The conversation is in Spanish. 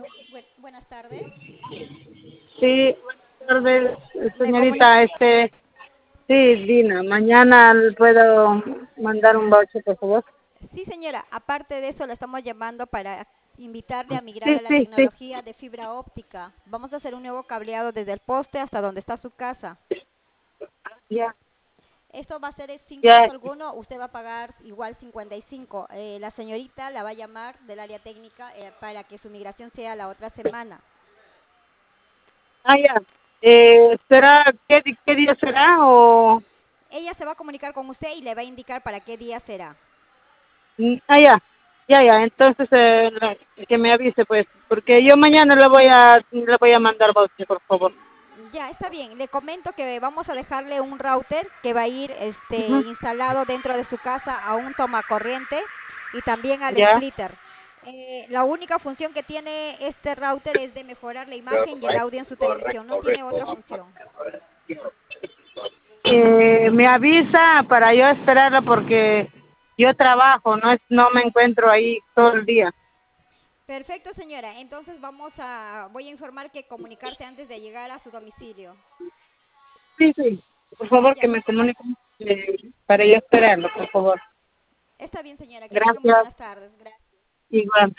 Buenas tardes. Sí, buenas tardes, Le comunico. señorita. Sí, Dina, mañana puedo mandar un voucher, por favor. Sí, señora. Aparte de eso, le estamos llamando para invitarle a migrar Sí, a la sí, sí, tecnología de fibra óptica. Vamos a hacer un nuevo cableado desde el poste hasta donde está su casa. ya, Esto va a ser sin ya, costo alguno. Usted va a pagar igual 55. La señorita la va a llamar del área técnica para que su migración sea la otra semana. ya. ¿Será, qué día será o? Ella se va a comunicar con usted y le va a indicar para qué día será. Ya, entonces que me avise, pues, porque yo mañana le voy a mandar voucher, por favor. Ya, está bien. Le comento que vamos a dejarle un router que va a ir Ujú. instalado dentro de su casa a un tomacorriente y también al Ya. splitter. La única función que tiene este router es de mejorar la imagen y el audio en su televisión. No tiene otra función. Me avisa para yo esperarla porque yo trabajo, no me encuentro ahí todo el día. Perfecto, señora. Entonces voy a informar que comunicarse antes de llegar a su domicilio. Sí, sí. Por favor, que Ya, me comuniquen para yo esperarlo, por favor. está bien, señora. Que tenga muy Gracias. buenas tardes. Gracias. Igual.